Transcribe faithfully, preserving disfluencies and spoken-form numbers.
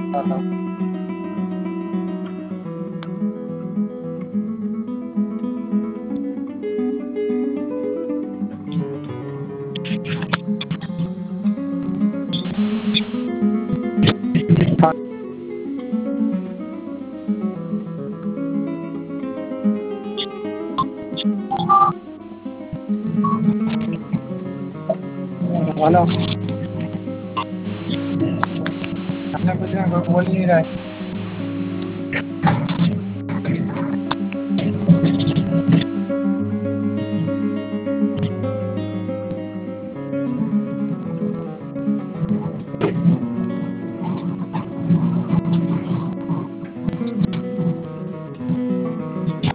हाँ हाँ। हेलो। अपने कुछ बोल नहीं रहा है।